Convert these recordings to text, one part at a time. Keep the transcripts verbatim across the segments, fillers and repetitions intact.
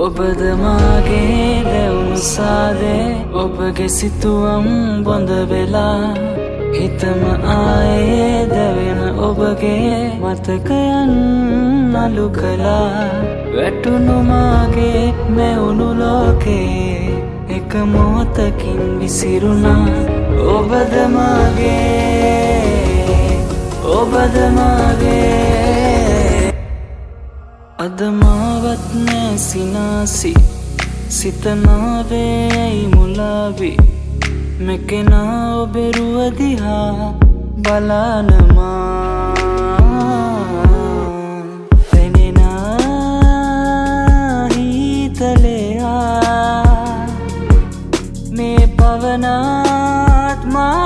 ඔබද මාගේ දැවුණු සාදේ ඔබගේ සිතුවම් බොඳ වෙලා හිතම ආයේ දැවෙන ඔබගේ මතකයන් අලු කළා වැටුණු මාගේ මෙවුණු ලෝකේ එක මොහොතකින් විසිරුණා ඔබද මාගේ ඔබද මාගේ අද මාවත් නෑ සිනාසි සිතනාවේයි මුලාවි මෙකෙනා ඔබේ රුව දිහා බලනමා පෙනෙනා හිතලයා මේ පවනාත්මා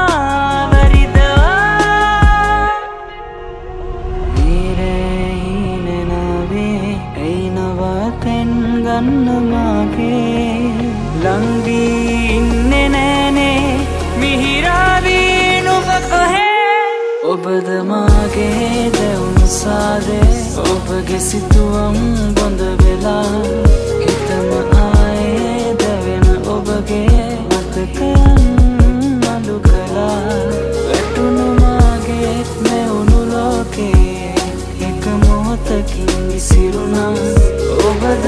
ගන්නමාගේ ලංවී ඉන්නේ නෑනේ මිහිරාවී නුඹ කොහේ ඔබද මාගේ දැවුණු සාදේ ඔබගේ සිතුවම් බොඳ වෙලා හිතම ආයේ දැවෙන ඔබගේ මතකයන් අලු කළා වැටුණු මාගේ මෙවුණු ලෝකේ එක මොහොතකින් විසිරුණා ඔබද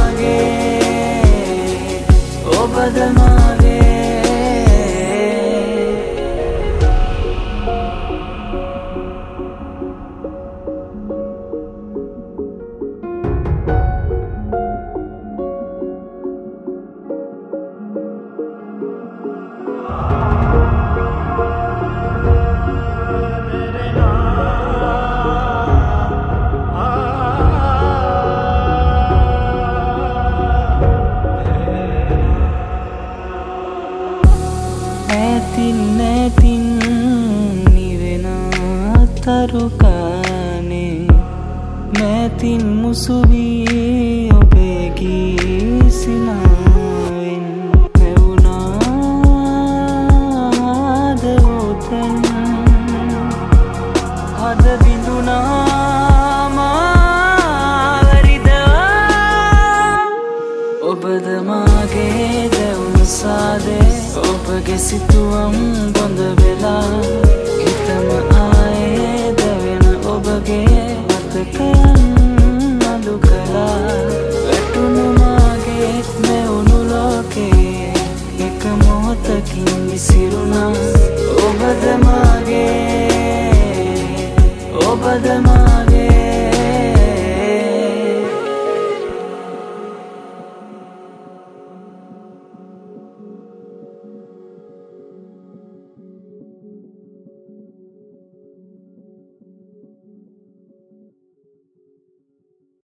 මාගේ ඔබද මාගේ නැතින් නිවෙන තරුකානේ නැතින් මුසුවී ඔබේ ගීසිනාවෙන් මෙවුනාද උතෙන් හද බිඳුනා මාවරිදවා ඔබද මාගේ දැවුණු සාදේ ඔබගේ සිතුවම් බොඳ වෙලා හිතම ආයේ දැවෙන ඔබගේ මතකයන් අලු කළා වැටුණු මාගේ මෙවුණු ලෝකේ එක මොහොතකින් විසිරුණා ඔබද මාගේ ඔබද